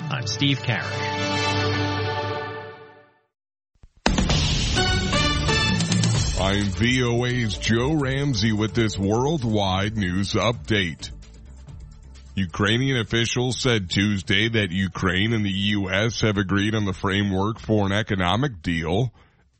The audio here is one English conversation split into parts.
I'm Steve Carrick. I'm VOA's Joe Ramsey with this worldwide news update. Ukrainian officials said Tuesday that Ukraine and the U.S. have agreed on the framework for an economic deal.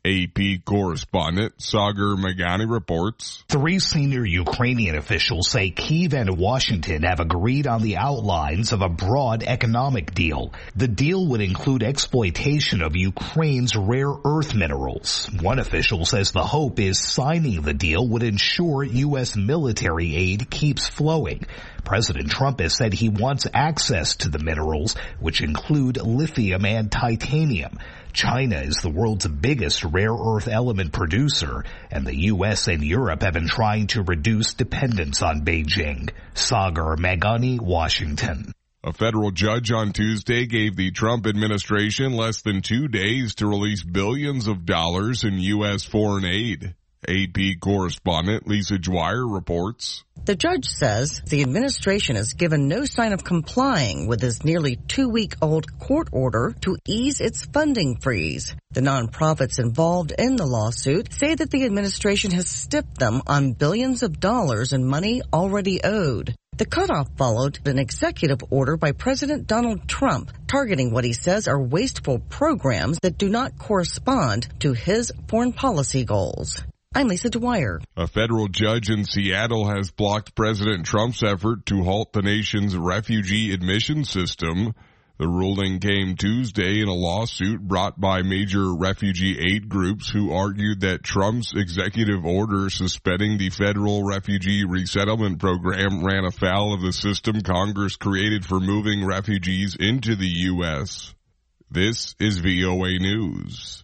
AP correspondent Sagar Meghani reports. 3 senior Ukrainian officials say Kyiv and Washington have agreed on the outlines of a broad economic deal. The deal would include exploitation of Ukraine's rare earth minerals. One official says the hope is signing the deal would ensure U.S. military aid keeps flowing. President Trump has said he wants access to the minerals, which include lithium and titanium. China is the world's biggest rare earth element producer, and the U.S. and Europe have been trying to reduce dependence on Beijing. Sagar Meghani, Washington. A federal judge on Tuesday gave the Trump administration less than 2 days to release billions of dollars in U.S. foreign aid. AP correspondent Lisa Dwyer reports. The judge says the administration has given no sign of complying with his nearly 2-week-old court order to ease its funding freeze. The nonprofits involved in the lawsuit say that the administration has stiffed them on billions of dollars in money already owed. The cutoff followed an executive order by President Donald Trump targeting what he says are wasteful programs that do not correspond to his foreign policy goals. I'm Lisa Dwyer. A federal judge in Seattle has blocked President Trump's effort to halt the nation's refugee admission system. The ruling came Tuesday in a lawsuit brought by major refugee aid groups who argued that Trump's executive order suspending the federal refugee resettlement program ran afoul of the system Congress created for moving refugees into the U.S. This is VOA News.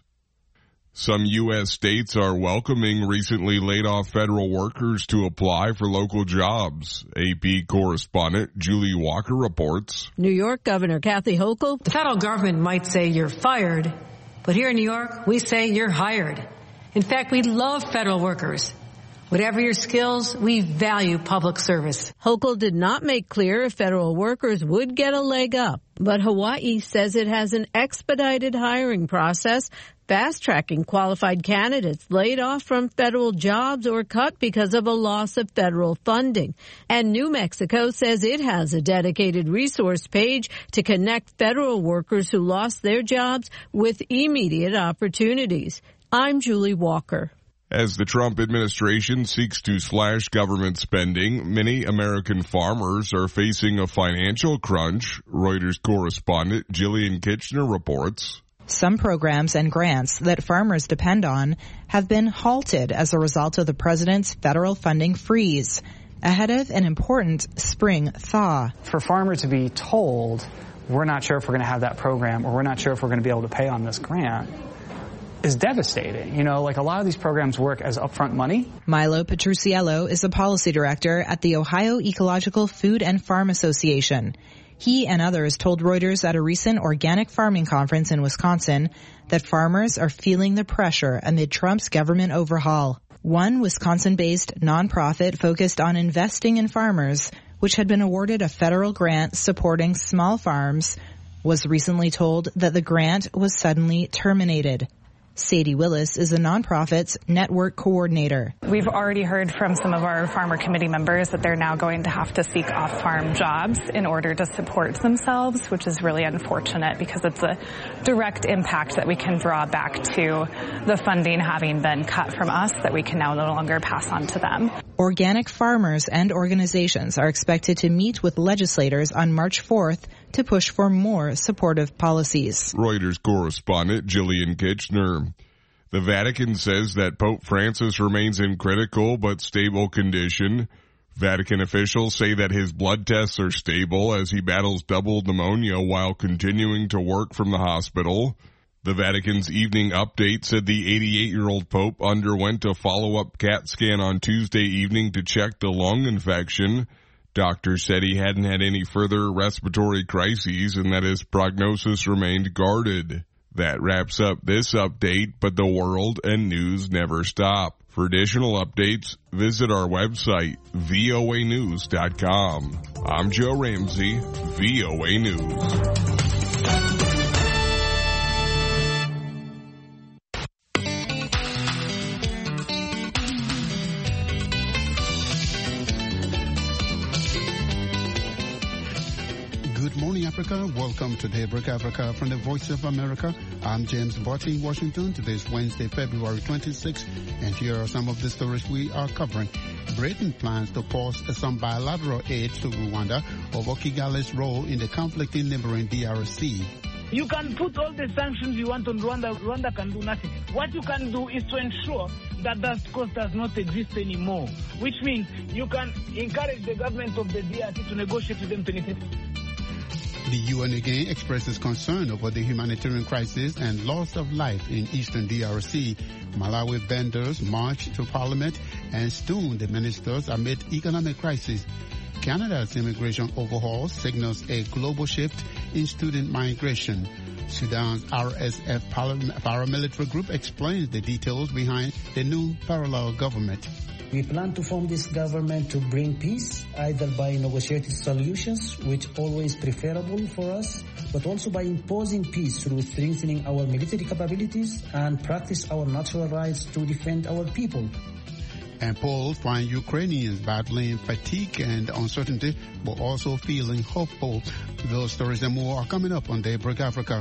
Some U.S. states are welcoming recently laid-off federal workers to apply for local jobs. AP correspondent Julie Walker reports. New York Governor Kathy Hochul. The federal government might say you're fired, but here in New York, we say you're hired. In fact, we love federal workers. Whatever your skills, we value public service. Hochul did not make clear if federal workers would get a leg up, but Hawaii says it has an expedited hiring process, fast-tracking qualified candidates laid off from federal jobs or cut because of a loss of federal funding. And New Mexico says it has a dedicated resource page to connect federal workers who lost their jobs with immediate opportunities. I'm Julie Walker. As the Trump administration seeks to slash government spending, many American farmers are facing a financial crunch. Reuters correspondent Jillian Kitchener reports. Some programs and grants that farmers depend on have been halted as a result of the president's federal funding freeze, ahead of an important spring thaw. For farmers to be told, we're not sure if we're going to have that program or we're not sure if we're going to be able to pay on this grant, is devastating. You know, like a lot of these programs work as upfront money. Milo Petruciello is a policy director at the Ohio Ecological Food and Farm Association. He and others told Reuters at a recent organic farming conference in Wisconsin that farmers are feeling the pressure amid Trump's government overhaul. One Wisconsin-based nonprofit focused on investing in farmers, which had been awarded a federal grant supporting small farms, was recently told that the grant was suddenly terminated. Sadie Willis is the nonprofit's network coordinator. We've already heard from some of our farmer committee members that they're now going to have to seek off-farm jobs in order to support themselves, which is really unfortunate because it's a direct impact that we can draw back to the funding having been cut from us that we can now no longer pass on to them. Organic farmers and organizations are expected to meet with legislators on March 4th to push for more supportive policies. Reuters correspondent Jillian Kitchener. The Vatican says that Pope Francis remains in critical but stable condition. Vatican officials say that his blood tests are stable as he battles double pneumonia while continuing to work from the hospital. The Vatican's evening update said the 88-year-old Pope underwent a follow-up CAT scan on Tuesday evening to check the lung infection. Doctors said he hadn't had any further respiratory crises and that his prognosis remained guarded. That wraps up this update, but the world and news never stop. For additional updates, visit our website, voanews.com. I'm Joe Ramsey, VOA News. Welcome to Daybreak Africa from the Voice of America. I'm James Botti in Washington. Today is Wednesday, February 26th, and here are some of the stories we are covering. Britain plans to pause some bilateral aid to Rwanda over Kigali's role in the conflict in neighboring DRC. You can put all the sanctions you want on Rwanda. Rwanda can do nothing. What you can do is to ensure that that cost does not exist anymore, which means you can encourage the government of the DRC to negotiate with them to anything. The UN again expresses concern over the humanitarian crisis and loss of life in eastern DRC. Malawi vendors marched to parliament and stoned the ministers amid economic crisis. Canada's immigration overhaul signals a global shift in student migration. Sudan's RSF paramilitary group explains the details behind the new parallel government. We plan to form this government to bring peace, either by negotiated solutions, which always preferable for us, but also by imposing peace through strengthening our military capabilities and practice our natural rights to defend our people. And polls find Ukrainians battling fatigue and uncertainty, but also feeling hopeful. Those stories and more are coming up on Daybreak Africa.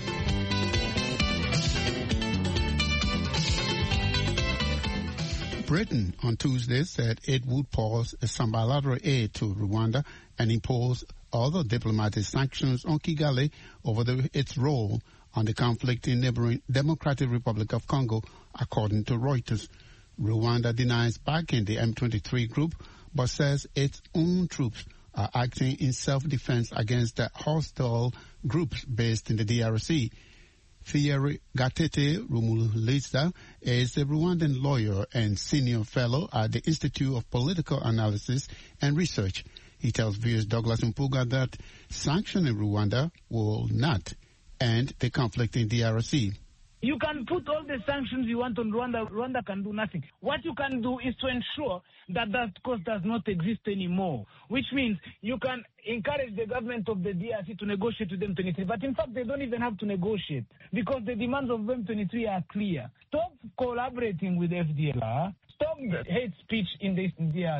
Britain on Tuesday said it would pause some bilateral aid to Rwanda and impose other diplomatic sanctions on Kigali over its role on the conflict in neighboring Democratic Republic of Congo, according to Reuters. Rwanda denies backing the M23 group, but says its own troops are acting in self-defense against the hostile groups based in the DRC. Thierry Gatete Rumulisa is a Rwandan lawyer and senior fellow at the Institute of Political Analysis and Research. He tells viewers Douglas Mpuga that sanctioning Rwanda will not end the conflict in DRC. You can put all the sanctions you want on Rwanda. Rwanda can do nothing. What you can do is to ensure that that cost does not exist anymore, which means you can encourage the government of the DRC to negotiate with M23. But in fact, they don't even have to negotiate because the demands of M23 are clear. Stop collaborating with FDLR. Stop the hate speech in the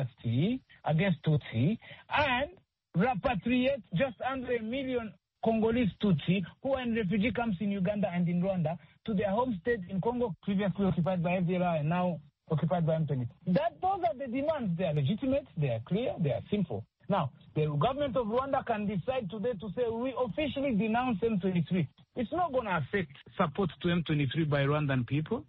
DRC against Tutsi and repatriate just under 1 million Congolese Tutsi who are in refugee camps in Uganda and in Rwanda to their home state in Congo, previously occupied by FDLR and now occupied by M23. Those are the demands. They are legitimate, they are clear, they are simple. Now, the government of Rwanda can decide today to say we officially denounce M23. It's not going to affect support to M23 by Rwandan people.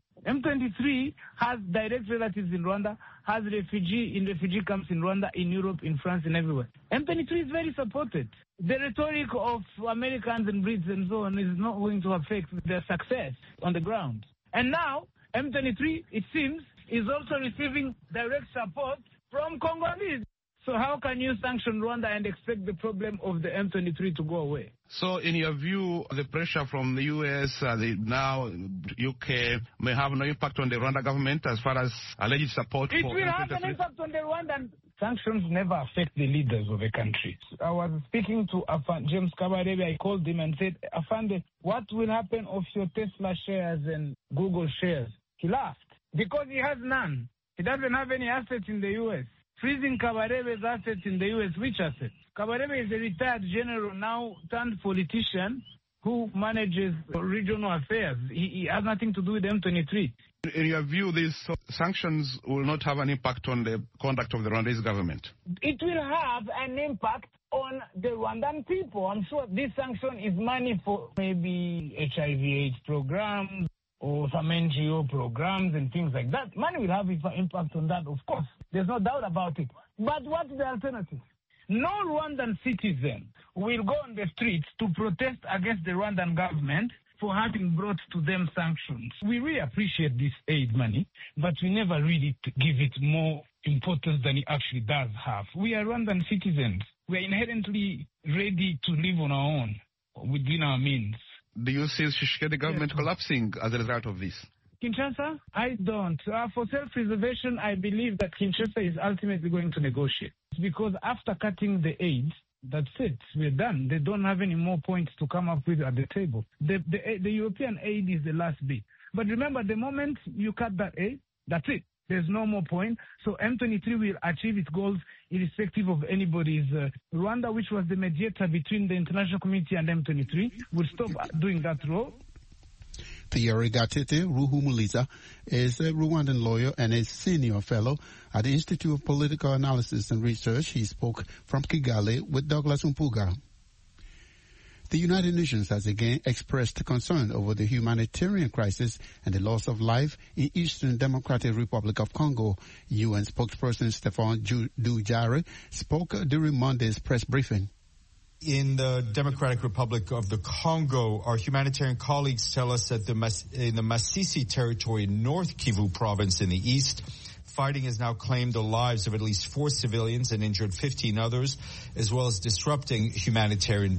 M23 has direct relatives in Rwanda, has refugee camps in Rwanda, in Europe, in France, and everywhere. M23 is very supported. The rhetoric of Americans and Brits and so on is not going to affect their success on the ground. And now, M23, it seems, is also receiving direct support from Congolese. So how can you sanction Rwanda and expect the problem of the M23 to go away? So in your view, the pressure from the US, now UK, may have no impact on the Rwanda government as far as alleged support it for will have an impact on the Rwandan. Sanctions never affect the leaders of a country. I was speaking to James Kabarebe. I called him and said, Afande, what will happen of your Tesla shares and Google shares? He laughed because he has none. He doesn't have any assets in the US. Freezing Kabarebe's assets in the U.S., which assets? Kabarebe is a retired general, now turned politician, who manages regional affairs. He has nothing to do with M23. In your view, these sanctions will not have an impact on the conduct of the Rwandese government? It will have an impact on the Rwandan people. I'm sure this sanction is money for maybe HIV/AIDS programs, or some NGO programs and things like that. Money will have an impact on that, of course. There's no doubt about it. But what's the alternative? No Rwandan citizen will go on the streets to protest against the Rwandan government for having brought to them sanctions. We really appreciate this aid money, but we never really give it more importance than it actually does have. We are Rwandan citizens. We are inherently ready to live on our own, within our means. Do you see the government collapsing as a result of this? Kinshasa? I don't. For self-preservation, I believe that Kinshasa is ultimately going to negotiate. Because after cutting the aid, that's it. We're done. They don't have any more points to come up with at the table. The European aid is the last bit. But remember, the moment you cut that aid, that's it. there's no more point. So M23 will achieve its goals irrespective of anybody's. Rwanda, which was the mediator between the international community and M23, will stop doing that role. Pierre Gatete Ruhumuliza is a Rwandan lawyer and a senior fellow at the Institute of Political Analysis and Research. He spoke from Kigali with Douglas Umpuga. The United Nations has again expressed concern over the humanitarian crisis and the loss of life in Eastern Democratic Republic of Congo. UN spokesperson Stephane Dujarric spoke during Monday's press briefing. In the Democratic Republic of the Congo, our humanitarian colleagues tell us that in the Masisi territory in North Kivu province in the east, fighting has now claimed the lives of at least 4 civilians and injured 15 others, as well as disrupting humanitarian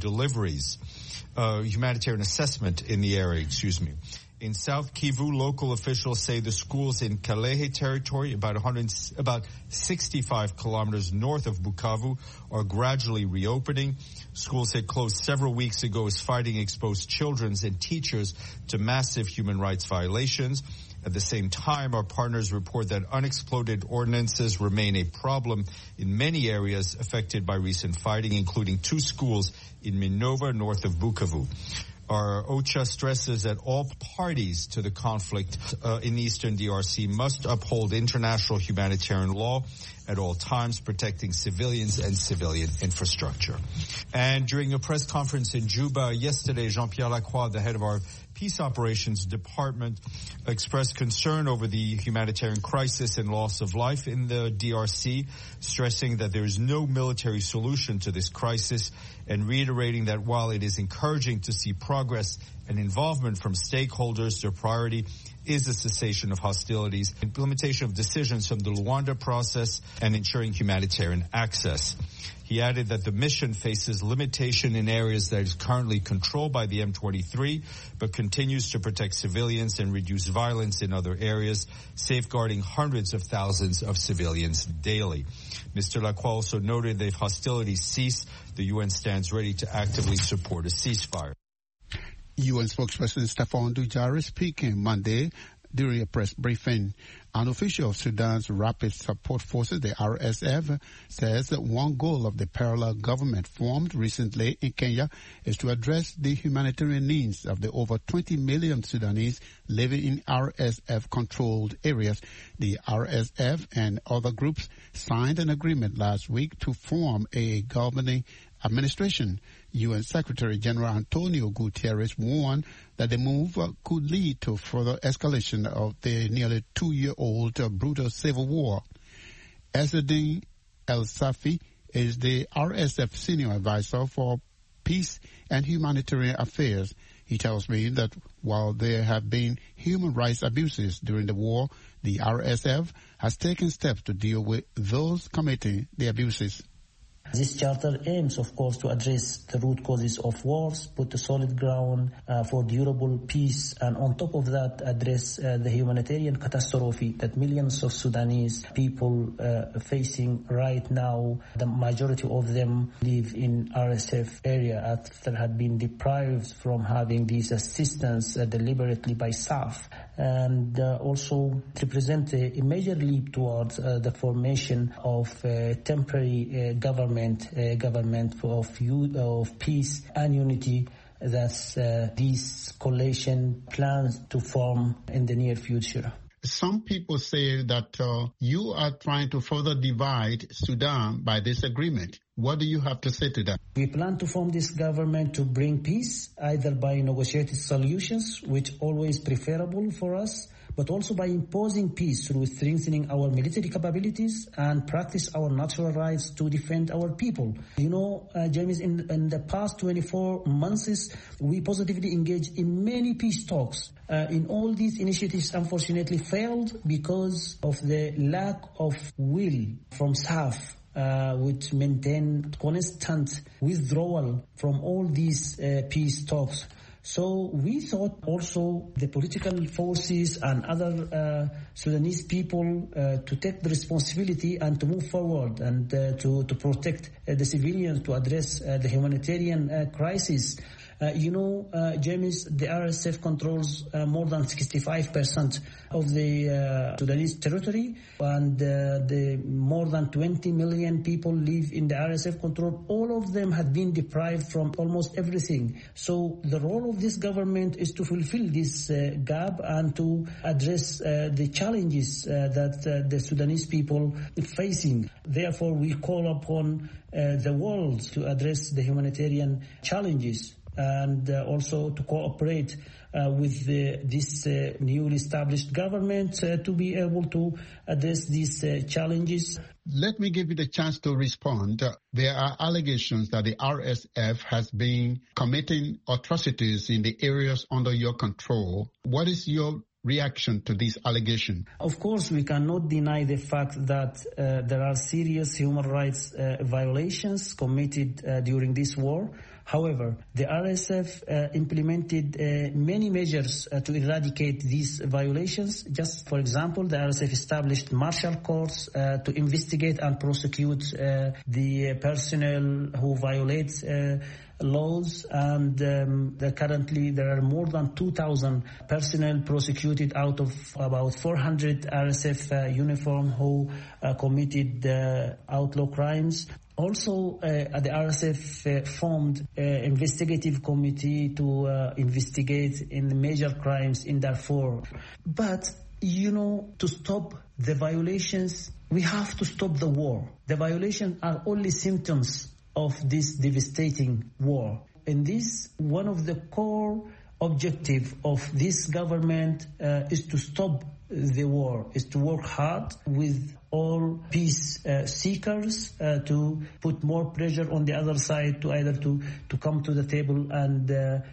assessment in the area, In South Kivu, local officials say the schools in Kalehe territory, about 65 kilometers north of Bukavu, are gradually reopening. Schools had closed several weeks ago as fighting exposed children and teachers to massive human rights violations. At the same time, our partners report that unexploded ordnances remain a problem in many areas affected by recent fighting, including 2 schools in Minova, north of Bukavu. Our OCHA stresses that all parties to the conflict in eastern DRC must uphold international humanitarian law at all times, protecting civilians and civilian infrastructure. And during a press conference in Juba yesterday, Jean-Pierre Lacroix, the head of our Peace Operations Department, expressed concern over the humanitarian crisis and loss of life in the DRC, stressing that there is no military solution to this crisis and reiterating that while it is encouraging to see progress and involvement from stakeholders, their priority is the cessation of hostilities, implementation of decisions from the Luanda process, and ensuring humanitarian access. He added that the mission faces limitation in areas that is currently controlled by the M23, but continues to protect civilians and reduce violence in other areas, safeguarding hundreds of thousands of civilians daily. Mr. Lacroix also noted that if hostilities cease, the UN stands ready to actively support a ceasefire. UN spokesperson Stephane Dujarric speaking Monday during a press briefing. An official of Sudan's Rapid Support Forces, the RSF, says that one goal of the parallel government formed recently in Kenya is to address the humanitarian needs of the over 20 million Sudanese living in RSF-controlled areas. The RSF and other groups signed an agreement last week to form a governing administration. UN Secretary General Antonio Guterres warned that the move could lead to further escalation of the nearly 2-year-old brutal civil war. Ezzeddine El-Safi is the RSF senior advisor for peace and humanitarian affairs. He tells me that while there have been human rights abuses during the war, the RSF has taken steps to deal with those committing the abuses. This charter aims, of course, to address the root causes of wars, put a solid ground for durable peace, and on top of that, address the humanitarian catastrophe that millions of Sudanese people facing right now. The majority of them live in RSF area after had been deprived from having these assistance deliberately by SAF, and also represent a major leap towards the formation of a temporary government of peace and unity that this coalition plans to form in the near future. Some people say that you are trying to further divide Sudan by this agreement. What do you have to say to that? We plan to form this government to bring peace, either by negotiated solutions, which always preferable for us, but also by imposing peace through strengthening our military capabilities and practice our natural rights to defend our people. You know, James, in the past 24 months, we positively engaged in many peace talks. In all these initiatives, unfortunately, failed because of the lack of will from SAF, which maintained constant withdrawal from all these peace talks. So we thought also the political forces and other Sudanese people to take the responsibility and to move forward and to protect the civilians, to address the humanitarian crisis. James, the RSF controls more than 65% of the Sudanese territory, and the more than 20 million people live in the RSF control. All of them have been deprived from almost everything. So the role of this government is to fulfill this gap and to address the challenges that the Sudanese people are facing. Therefore, we call upon the world to address the humanitarian challenges and also to cooperate with this newly established government to be able to address these challenges. Let me give you the chance to respond. There are allegations that the RSF has been committing atrocities in the areas under your control. What is your reaction to this allegation? Of course, we cannot deny the fact that there are serious human rights violations committed during this war. However, the RSF implemented many measures to eradicate these violations. Just for example, the RSF established martial courts to investigate and prosecute the personnel who violate laws, and currently there are more than 2,000 personnel prosecuted out of about 400 RSF uniform who committed outlaw crimes. Also, the RSF formed an investigative committee to investigate in major crimes in Darfur. But, to stop the violations, we have to stop the war. The violations are only symptoms of this devastating war. And this, one of the core objectives of this government is to stop the war, is to work hard with all peace seekers to put more pressure on the other side to either to come to the table and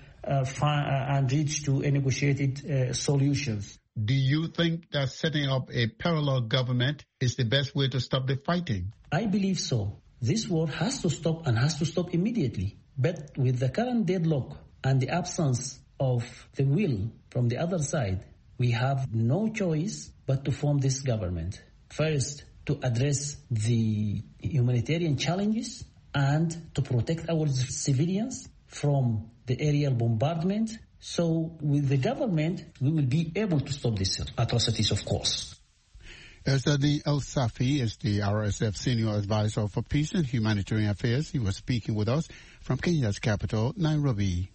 reach to a negotiated solutions. Do you think that setting up a parallel government is the best way to stop the fighting? I believe so. This war has to stop and has to stop immediately. But with the current deadlock and the absence of the will from the other side, we have no choice but to form this government. First, to address the humanitarian challenges and to protect our civilians from the aerial bombardment. So with the government, we will be able to stop these atrocities, of course. Ezzadine El Safi is the RSF Senior Advisor for Peace and Humanitarian Affairs. He was speaking with us from Kenya's capital, Nairobi.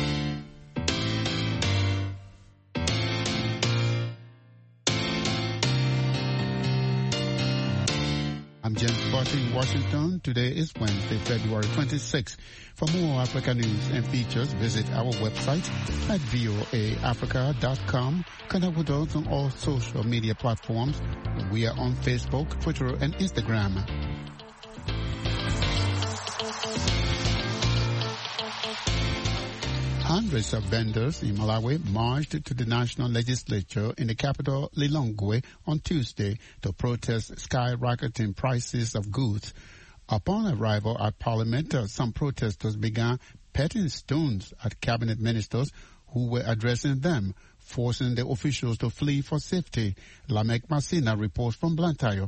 I'm James Barton in Washington. Today is Wednesday, February 26. For more Africa news and features, visit our website at voaafrica.com. Connect with us on all social media platforms. We are on Facebook, Twitter, and Instagram. Hundreds of vendors in Malawi marched to the national legislature in the capital, Lilongwe, on Tuesday to protest skyrocketing prices of goods. Upon arrival at Parliament, some protesters began pelting stones at cabinet ministers who were addressing them, forcing the officials to flee for safety. Lamek Masina reports from Blantyre.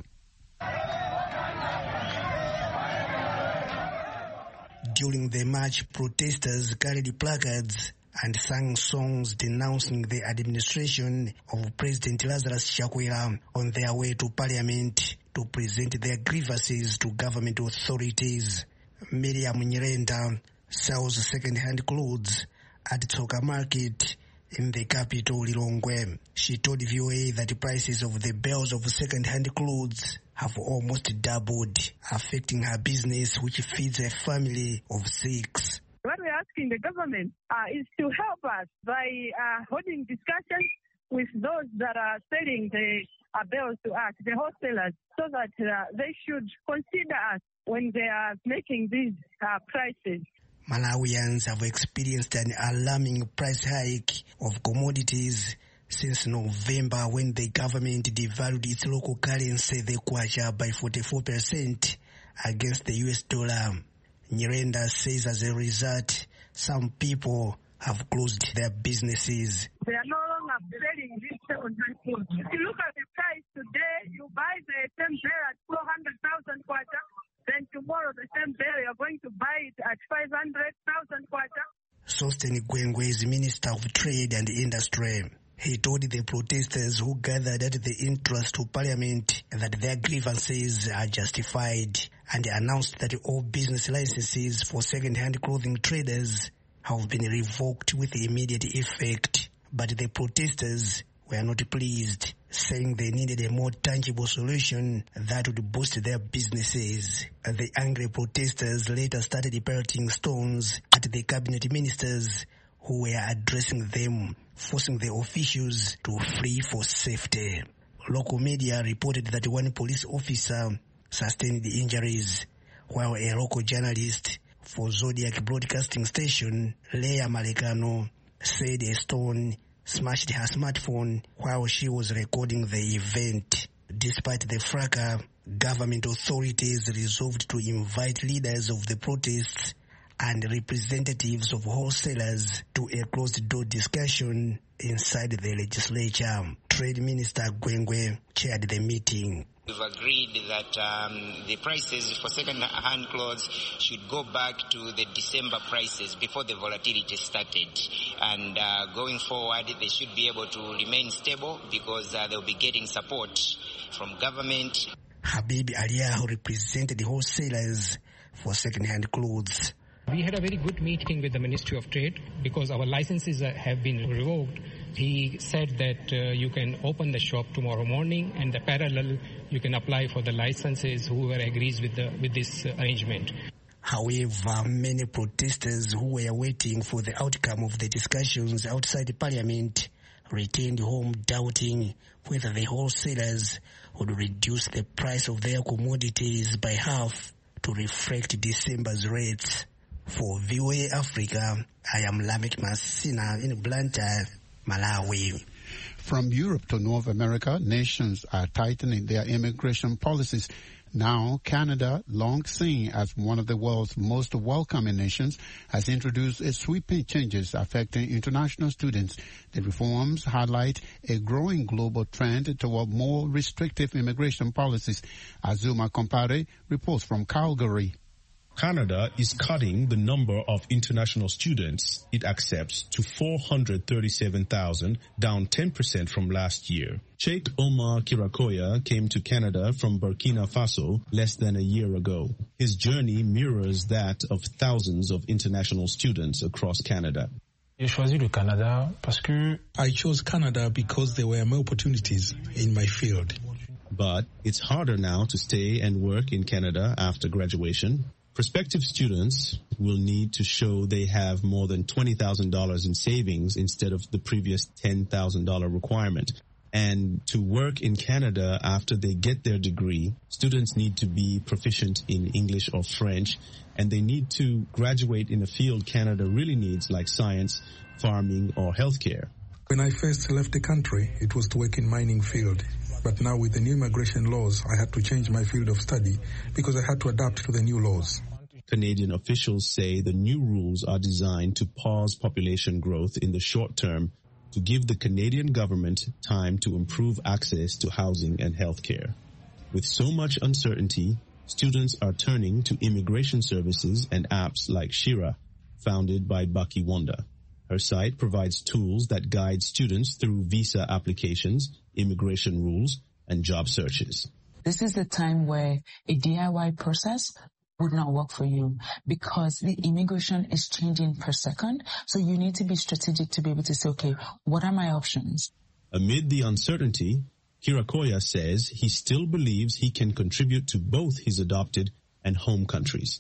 During the march, protesters carried placards and sang songs denouncing the administration of President Lazarus Chakwera on their way to Parliament to present their grievances to government authorities. Miriam Nyirenda sells second-hand clothes at Tsoka Market in the capital, Lilongwe. She told VOA that the prices of the bales of second-hand clothes have almost doubled, affecting her business, which feeds a family of 6. What we're asking the government is to help us by holding discussions with those that are selling the bales to us, the wholesalers, so that they should consider us when they are making these prices. Malawians have experienced an alarming price hike of commodities since November, when the government devalued its local currency, the kwacha, by 44% against the US dollar. Nyirenda says as a result, some people have closed their businesses. They are no longer selling these second-hand clothes. If you look at the price today, you buy the same bale at 400,000 kwacha, then tomorrow the same bale you're going to buy it at 500,000 kwacha. Sosthene Gwengwe is Minister of Trade and Industry. He told the protesters who gathered at the entrance to Parliament that their grievances are justified, and announced that all business licenses for second-hand clothing traders have been revoked with immediate effect. But the protesters were not pleased, saying they needed a more tangible solution that would boost their businesses. The angry protesters later started pelting stones at the cabinet ministers who were addressing them, forcing the officials to flee for safety. Local media reported that one police officer sustained injuries, while a local journalist for Zodiac Broadcasting Station, Leah Malekano, said a stone smashed her smartphone while she was recording the event. Despite the fracas, government authorities resolved to invite leaders of the protests and representatives of wholesalers to a closed-door discussion inside the legislature. Trade Minister Gwengwe chaired the meeting. We've agreed that the prices for second-hand clothes should go back to the December prices before the volatility started. And going forward, they should be able to remain stable because they'll be getting support from government. Habib Alia, who represented the wholesalers for second-hand clothes. We had a very good meeting with the Ministry of Trade because our licenses have been revoked. He said that you can open the shop tomorrow morning, and the parallel you can apply for the licenses whoever agrees with this arrangement. However, many protesters who were waiting for the outcome of the discussions outside the Parliament returned home doubting whether the wholesalers would reduce the price of their commodities by half to reflect December's rates. For VOA Africa, I am Lamek Masina in Blantyre, Malawi. From Europe to North America, nations are tightening their immigration policies. Now, Canada, long seen as one of the world's most welcoming nations, has introduced sweeping changes affecting international students. The reforms highlight a growing global trend toward more restrictive immigration policies. Azuma Kompare reports from Calgary. Canada is cutting the number of international students it accepts to 437,000, down 10% from last year. Sheikh Omar Kirakoya came to Canada from Burkina Faso less than a year ago. His journey mirrors that of thousands of international students across Canada. I chose Canada because there were more opportunities in my field. But it's harder now to stay and work in Canada after graduation. Prospective students will need to show they have more than $20,000 in savings instead of the previous $10,000 requirement. And to work in Canada after they get their degree, students need to be proficient in English or French, and they need to graduate in a field Canada really needs, like science, farming, or healthcare. When I first left the country, it was to work in mining field. But now with the new immigration laws, I had to change my field of study because I had to adapt to the new laws. Canadian officials say the new rules are designed to pause population growth in the short term to give the Canadian government time to improve access to housing and health care. With so much uncertainty, students are turning to immigration services and apps like Shira, founded by Baki Wanda. Her site provides tools that guide students through visa applications, immigration rules, and job searches. This is the time where a DIY process would not work for you because the immigration is changing per second. So you need to be strategic to be able to say, okay, what are my options? Amid the uncertainty, Kirakoya says he still believes he can contribute to both his adopted and home countries.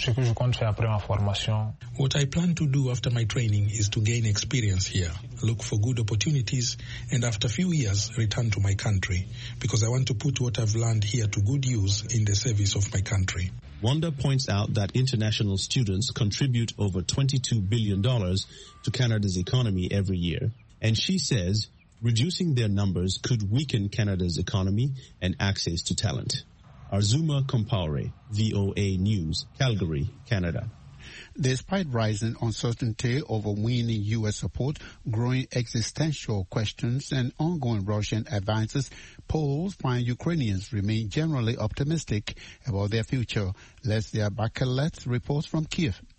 What I plan to do after my training is to gain experience here, look for good opportunities, and after a few years, return to my country, because I want to put what I've learned here to good use in the service of my country. Wanda points out that international students contribute over $22 billion to Canada's economy every year, and she says reducing their numbers could weaken Canada's economy and access to talent. Azuma Kompare, VOA News, Calgary, Canada. Despite rising uncertainty over winning U.S. support, growing existential questions, and ongoing Russian advances, polls find Ukrainians remain generally optimistic about their future. Leslia Bakelet reports from Kiev.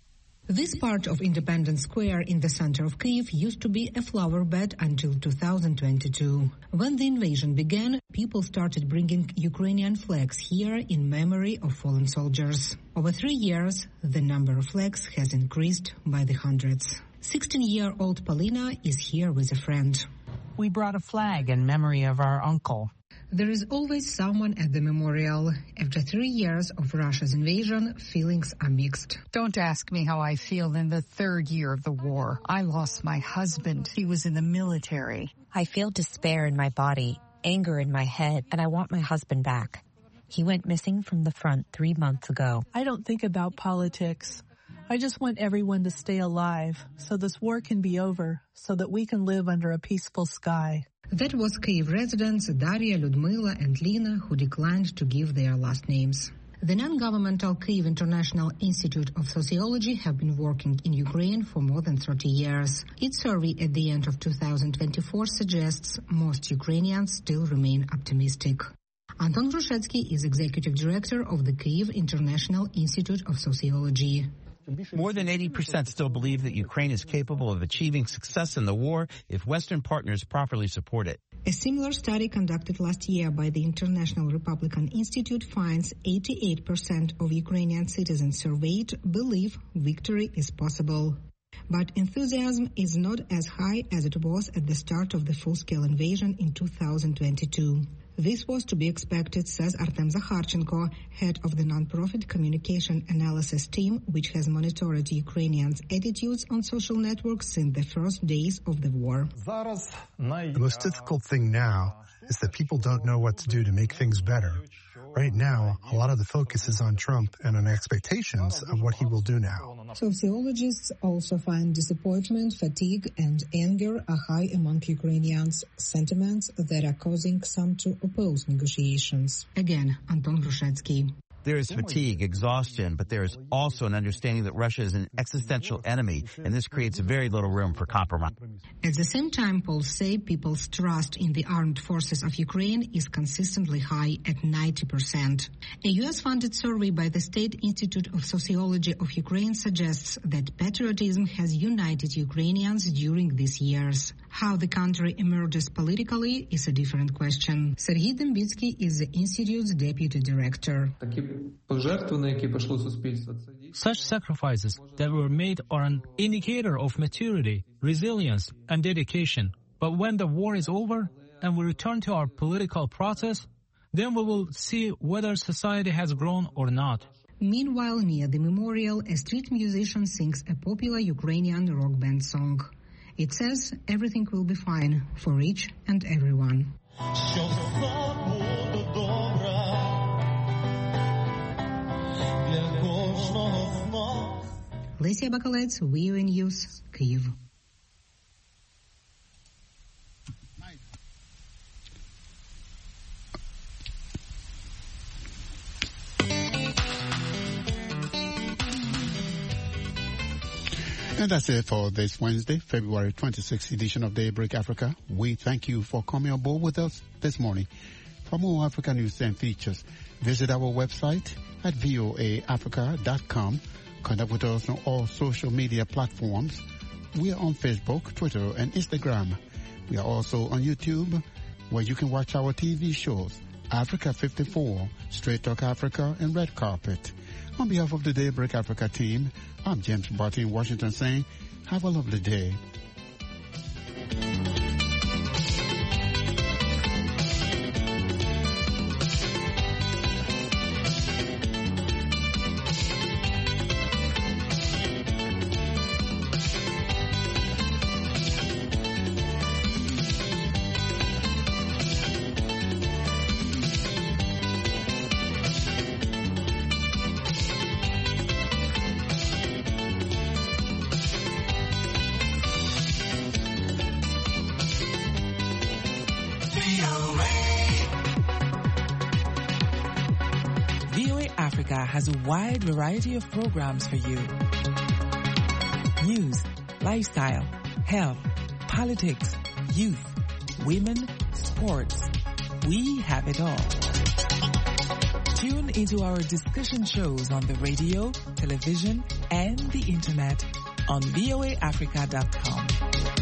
This part of Independence Square in the center of Kyiv used to be a flower bed until 2022. When the invasion began, people started bringing Ukrainian flags here in memory of fallen soldiers. Over 3 years, the number of flags has increased by the hundreds. 16-year-old Polina is here with a friend. We brought a flag in memory of our uncle. There is always someone at the memorial. After 3 years of Russia's invasion, feelings are mixed. Don't ask me how I feel in the 3rd year of the war. I lost my husband. He was in the military. I feel despair in my body, anger in my head, and I want my husband back. He went missing from the front 3 months ago. I don't think about politics. I just want everyone to stay alive so this war can be over, so that we can live under a peaceful sky. That was Kyiv residents Daria, Ludmila and Lina, who declined to give their last names. The non-governmental Kyiv International Institute of Sociology have been working in Ukraine for more than 30 years. Its survey at the end of 2024 suggests most Ukrainians still remain optimistic. Anton Grushetsky is executive director of the Kyiv International Institute of Sociology. More than 80% still believe that Ukraine is capable of achieving success in the war if Western partners properly support it. A similar study conducted last year by the International Republican Institute finds 88% of Ukrainian citizens surveyed believe victory is possible. But enthusiasm is not as high as it was at the start of the full-scale invasion in 2022. This was to be expected, says Artem Zakharchenko, head of the non-profit communication analysis team, which has monitored Ukrainians' attitudes on social networks since the first days of the war. The most difficult thing now is that people don't know what to do to make things better. Right now, a lot of the focus is on Trump and on expectations of what he will do now. Sociologists also find disappointment, fatigue, and anger are high among Ukrainians, sentiments that are causing some to oppose negotiations. Again, Anton Grushetsky. There is fatigue, exhaustion, but there is also an understanding that Russia is an existential enemy, and this creates very little room for compromise. At the same time, polls say people's trust in the armed forces of Ukraine is consistently high at 90%. A U.S.-funded survey by the State Institute of Sociology of Ukraine suggests that patriotism has united Ukrainians during these years. How the country emerges politically is a different question. Serhiy Dembitsky is the Institute's deputy director. Such sacrifices that were made are an indicator of maturity, resilience, and dedication. But when the war is over and we return to our political process, then we will see whether society has grown or not. Meanwhile, near the memorial, a street musician sings a popular Ukrainian rock band song. It says everything will be fine for each and everyone. Lesia Bakalets, VOA News, Kyiv. And that's it for this Wednesday, February 26th edition of Daybreak Africa. We thank you for coming on board with us this morning. For more Africa news and features, visit our website at voaafrica.com. Connect with us on all social media platforms. We are on Facebook, Twitter, and Instagram. We are also on YouTube, where you can watch our TV shows, Africa 54, Straight Talk Africa, and Red Carpet. On behalf of the Daybreak Africa team, I'm James Barty in Washington saying, have a lovely day. Has a wide variety of programs for you. News, lifestyle, health, politics, youth, women, sports. We have it all. Tune into our discussion shows on the radio, television, and the internet on voaafrica.com.